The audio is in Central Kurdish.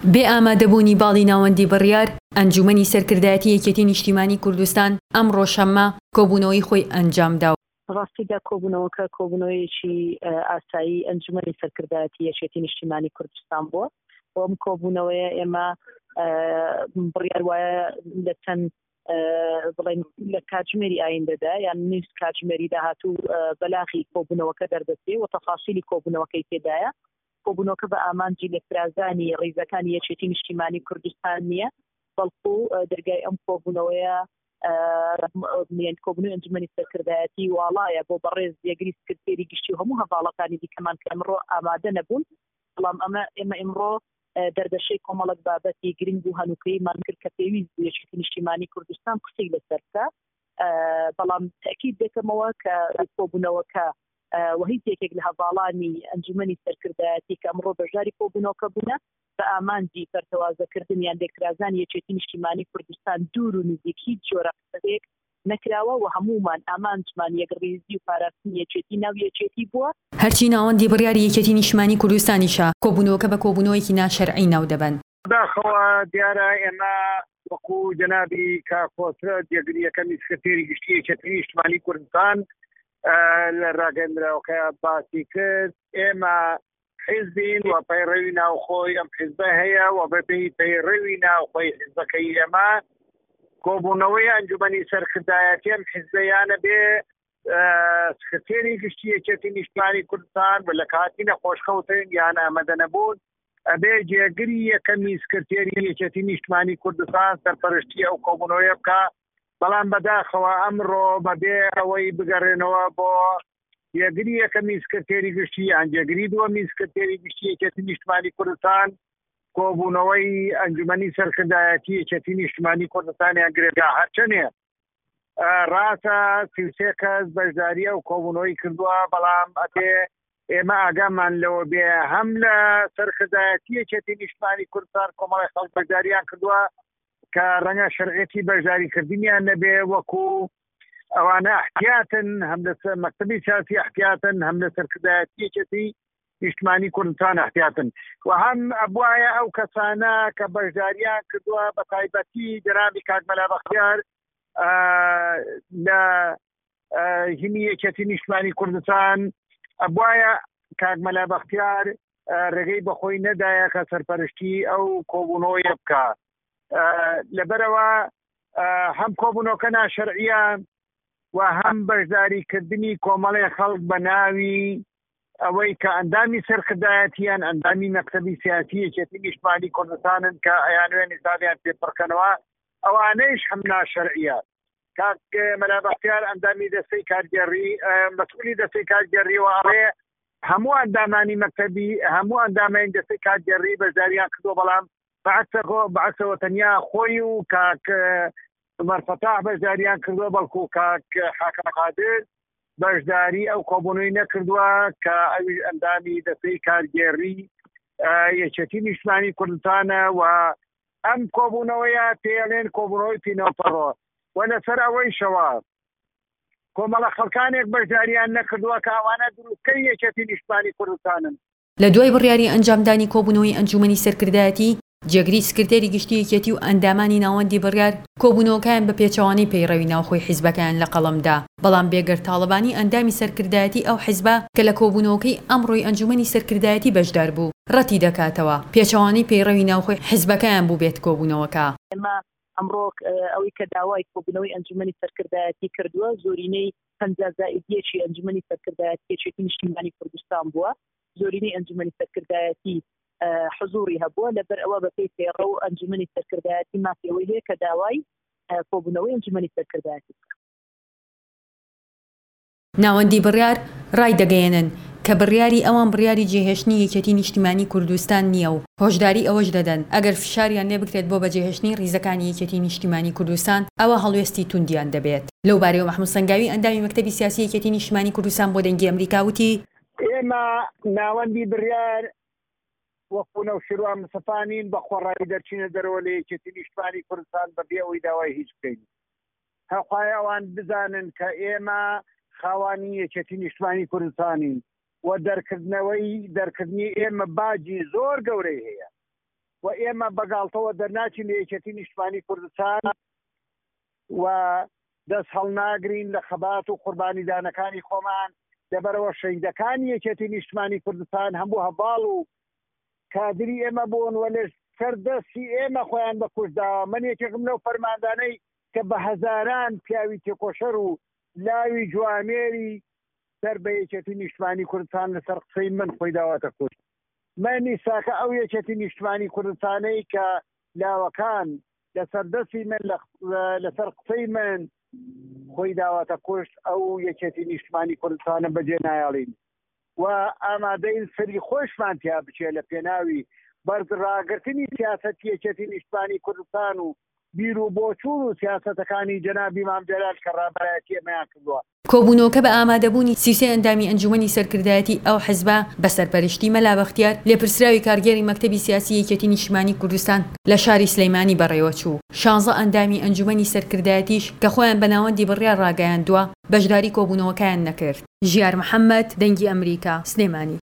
بێ ئامادەبوونی باڵی ناوەندی بڕیار، ئەنجومەنی سەرکردایەتی یەکێتی نیشتیمانی کوردستان ئەمڕۆ شەممە کۆبوونەوەی خۆی ئەنجامدا. ڕاستیدا کۆبوونەوەیەکی ئاسایی ئەنجومەنی سەرکردایەتی یەکێتی نیشتیمانی کوردستان بووە. ئەم کۆبوونەوەیە ئێمە بڕیار وایە لە چەند بڵێن لە کاتژمێری ئایندەدا یان نیست کاتژمێری داهاتوو بەلاغی کۆبوونەوەکە دەردەچێت و تەفاسیلی کۆبوونەوەکەی تێدایە. کۆبوونەوەکە بە ئامانجی لەفرازانی ڕێزەکانی یەکێتی نیشتیمانی کوردستان نییە، بەڵکو دەرگای ئەم کۆبوونەوەیە کۆبوونەوەی ئەنجومەنی سەرکردایەتی واڵایە بۆ بەڕێز یەکگری سکرتێری گشتی و هەموو هەڤاڵەکانی دیکەمان کە ئەمڕۆ ئامادە نەبوون. بەڵام ئێمە ئێمڕۆ دەردەشەی کۆمەڵک بابەتی گرنگ و هەنووکەیمان کرد کە پێویست بوو یەکێتی نیشتیمانی کوردستان قسەی لەسەر بکە. بەڵام تاکید دەکەمەوە کە کۆبوونەوەکە و هیچ یەکێک لە هەڤاڵانی ئەنجومەنی سەرکردایەتی کە ئەمڕۆ بەژاری کۆبوونەوەکە بوونە بە ئامانجی پەرتەوازەکردن یان لێکرازانی یەکێتی نیشتیمانی کوردستان دوور و نزیک هیچ جۆرە قسەیەک نەکراوە و هەموومان ئامانجمان یەکڕێزی و پاراستنی یەکێتی ناو یەکێتی بووە. هەرچی ناوەندی بڕیاری یەکێتی نیشتیمانی کوردستانیشە کۆبوونەوەکە بە کۆبوونەوەیەکی ناشەرعی ناو دەبن. داخەوە دیارە ئێمە وەکو جەنابی کاکۆسرە یەکەمی سکرتێری گشتی یەکێتی نیشتیمانی کوردستان لە ڕاگەندراوەکە باسی کرد، ئێمە حیزبین و پەیڕەوی ناوخۆی ئەم حیزبە هەیە و بەپێی پەیڕەوی ناوخۆی حیزبەکەی ئێمە کۆبوونەوەی ئەنجومەنی سەرکردایەتی ئەم حیزبەیانە بێ سکرتێری گشتی یەکێتی نیشتیمانی کوردستان و لە کاتی نەخۆشخەوتن یان ئامادە نەبوون ئەبێ جێگری یەکەمی سکرتێری یەکێتی نیشتیمانی کوردستان سەرپەرشتی ئەو کۆبوونەوەیە بکە. بەڵام بەداخەوە ئەمڕۆ بەبێ ئەوەی بگەڕێنەوە بۆ یەکگری یەکەمی سکرتێری گشتی یان جێگری دووەمی سکرتێری گشتی یەکێتی نیشتیمانی کوردستان کۆبوونەوەی ئەنجومەنی سەرکردایەتی یەکێتی نیشتیمانی کوردستانیان گرێگا هەرچەنێ ڕاستە 33 کەس بەشداری ئەو کۆبوونەوەی کردووە، بەڵام ئەبێ ئێمە ئاگامان لەوە بێ هەم لە سەرکردایەتی یەکێتی نیشتیمانی کوردستان کۆمەڵی خەڵک بەشداریان کردووە کە ڕەنگە شەرعێتی بەشداریکردنیان نەبێ وەکو ئەوانە احتیاتن هەم لە مەکتەبی سیاسی احتیاتن هەم لە سەرکردایەتی یەکێتی نیشتیمانی کوردستان احتیاتن و هەم ئەبوایە ئەو کەسانە کە بەشداریان کردووە بە تایبەتی جەنابی کاک مەلا بەختیار لە هیمی یەکێتی نیشتیمانی کوردستان ئەبوایە کاک مەلا بەختیار ڕێگەی بەخۆی نەدایە کە سەرپەرشتی ئەو کۆبوونەوەیە بکە. لەبەرەوە هەم کۆبوونەوەکە ناشەرعیە و هەم بەشداریکردنی کۆمەڵی خەڵک بە ناوی ئەوەی کە ئەندامی سەرکردایەتیان ئەندامی مەکتەبی سیاسی یەکێتی نیشتیمانی کوردستانن کە ئەیانوێن حسابیان پێپڕکەنەوە ئەوانەیش هەم ناشەرعیە. کاک مەلا بەختیار ئەندامی دەستەی کارگەڕی مەسئولی دەستەی کارگەڕیەوە ئەڵێ هەموو ئەندامانی مەکتەبی هەموو ئەندامین دەستەی کارگەڕی بەشداریان کردووە، بەڵام بەعکسەوە تەنیا خۆی و کاک عومەر فەتاح بەشداریان کردووە، بەڵکو کاک حاکم قادر بەشداری ئەو کۆبوونەوەی نەکردووە کە ئەوی ئەندامی دەستەی کارگێڕی یەکێتی نیشتیمانی کوردستانە و ئەم کۆبوونەوەیە پێڵێن کۆبوونەوەی پینەوەپەڕۆ و لەسەر ئەوەی شەوە کۆمەڵە خەڵکانێک بەشداریان نەکردووە کە ئەوانە دروستکەی یەکێتی نیشتیمانی کوردستانن. لە دوای بڕیاری ئەنجامدانی کۆبوونەوەی ئەنجومەنی سەرکردایەتی جێگری سکرتێری گشتی یەکێتی و ئەندامانی ناوەندی بڕیار کۆبوونەوەکان بە پێچەوانەی پەیڕەوی ناوخۆی حیزبەکان لە قەڵەمدا، بەڵام بێگەر تاڵەبانی ئەندامی سەرکردایەتی ئەو حیزبە کە لە کۆبوونەوەکەی ئەمڕۆی ئەنجومەنی سەرکردایەتی بەشدار بوو ڕەتی دەکاتەوە پێچەوانەی پەیڕەوی ناوخۆی حیزبەکان بوو بێت کۆبوونەوەکە. ئەمڕۆ ئەوەی کە داوای کۆبوونەوەی ئەنجومەنی سەرکردایەتی کردووە زۆرینەی 50% ئەنجومەنی سەرکردایەتی یەکێتی نیشتیمانی کوردستان بووە، زۆرینەی ئەنجومەنی سەرکردایەتی حضوری هەبووە، لەبەر ئەوە بەپێی پێڕە و ئەنجومەنی سەرکردایەتی مافیەوەی هەیە کە داوای کۆبوونەوەی ئەنجومەنی سەرکردایەتی. ناوەندی بڕیار ڕای دەگەیەنن کە بڕیاری ئەوان بڕیاری جێهێشتنی یەکێتی نیشتیمانی کوردستان نییە و هۆشداری ئەوەش دەدەن ئەگەر فشاریان لێ بکرێت بۆ بەجێهێشتنی ڕیزەکانی یەکێتی نیشتیمانی کوردستان ئەوە هەڵوێستی توندیان دەبێت. لەو بارەیەوە محموود سەنگاوی ئەندامی مەکتەبی سیاسی یەکێتی نیشتیمانی کوردستان بۆ دەنگی ئەمریکا وتی ئێمە ناوەندی بڕیار وەکو نەوشیروان مسەفانین بە خۆڕایی دەرچینە دەرەوە لە یەکێتی نیشتیمانی کوردستان بەبێ ئەوەی داوای هیچ بکەین. هەخوای ئەوان بزانن کە ئێمە خاوانی یەکێتی نیشتیمانی کوردستانین و دەرکردنی ئێمە باجی زۆر گەورەی هەیە و ئێمە بەگاڵتەوە دەرناچین لە یەکێتی نیشتمانی کوردستان و دەست هەڵناگرین لە خەبات و قوربانیدانەکانی خۆمان لەبەرەوە شەهیدەکانی یەکێتی نیشتمانی کوردستان هەموو هەڤاڵ و کادری ئێمە بوون و لە سەردەستی ئێمە خۆیان بەکوژداوە. من یەکێکم لەو فەرماندانەی کە بە هەزاران پیاوی تێکۆشەر و لاوی جوامێری سەر بە یەکێتی نیشتمانی کوردستان لەسەر قسەی من خۆی داواتە کوشت. مەنی ساکە ئەو یەکێتی نیشتمانی کوردستانەی کە لاوەکان لە سەردەستی من لەسەر قسەی من خۆی داواتە کوشت ئەو یەکێتی نیشتمانی کوردستانە بەجێ نایاڵین و ئامادەین سەری خۆشمان تیا بچێ لە پێناوی بەرزڕاگرتنی سیاسەتی یەکێتی نیشتمانی کوردستان و بیر و بۆچوون و سیاسەتەکانی جەنابی مام جەلال کە ڕابەرایەتی ئێمەیان کردووە. کۆبوونەوەکە بە ئامادەبوونی 33 ئەندامی ئەنجومەنی سەرکردایەتی ئەو حیزبە بە سەرپەرشتی مەلا بەختیار لێپرسراوی کارگێری مەکتەبی سیاسی یەکێتی نیشتمانی کوردستان لە شاری سلەیمانی بەڕێوە چوو. 16 ئەندامی ئەنجومەنی سەرکردایەتیش کە خۆیان بە ناوەندی بڕیار ڕاگەیاندووە بەشداری کۆبوونەوەکەیان نەکرد. ژیار محەممەد، دەنگی ئەمریکا، سلێمانی.